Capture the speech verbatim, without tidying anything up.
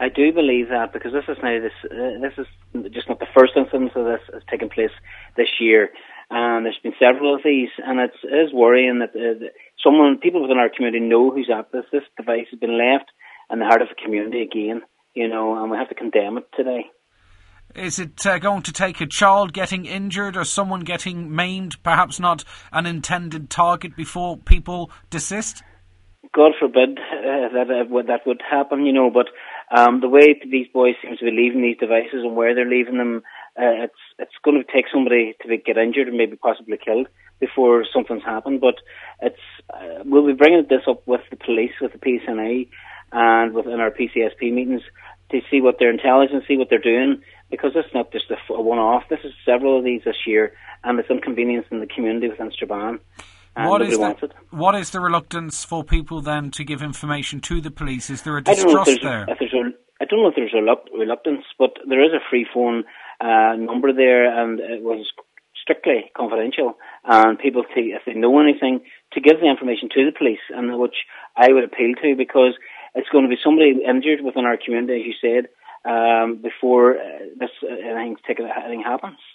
I do believe that, because this is now this uh, this is just not the first instance of this has taken place this year, and there's been several of these, and it's, it is worrying that uh, someone, people within our community know who's at this. This device has been left in the heart of the community again, you know, and we have to condemn it today. Is it uh, going to take a child getting injured or someone getting maimed, perhaps not an intended target, before people desist? God forbid uh, that uh, that would happen, you know, but um, the way these boys seem to be leaving these devices and where they're leaving them, uh, it's it's going to take somebody to be, get injured and maybe possibly killed before something's happened. But it's uh, we'll be bringing this up with the police, with the P S N I, and within our P C S P meetings to see what their intelligence, see what they're doing, because it's not just a, a one-off. This is several of these this year, and it's inconvenience in the community within Strabane. What is, the, what is the reluctance for people then to give information to the police? Is there a distrust there? If there's a, I don't know if there's a reluctance, but there is a free phone uh, number there, and it was strictly confidential. And people, to, if they know anything, to give the information to the police, and which I would appeal to, because it's going to be somebody injured within our community, as you said, um, before uh, this uh, anything, anything happens.